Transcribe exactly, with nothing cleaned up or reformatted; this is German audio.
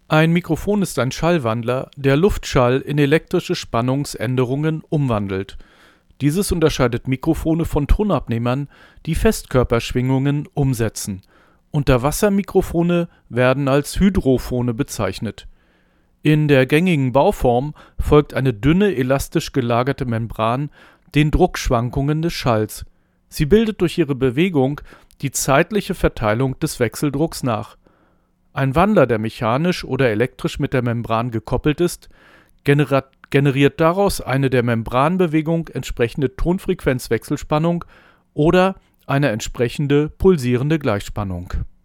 Ein Mikrofon ist ein Schallwandler, der Luftschall in elektrische Spannungsänderungen umwandelt. Dieses unterscheidet Mikrofone von Tonabnehmern, die Festkörperschwingungen umsetzen. Unterwassermikrofone werden als Hydrophone bezeichnet. In der gängigen Bauform folgt eine dünne, elastisch gelagerte Membran den Druckschwankungen des Schalls. Sie bildet durch ihre Bewegung die zeitliche Verteilung des Wechseldrucks nach. Ein Wandler, der mechanisch oder elektrisch mit der Membran gekoppelt ist, generiert, generiert daraus eine der Membranbewegung entsprechende Tonfrequenzwechselspannung oder eine entsprechende pulsierende Gleichspannung.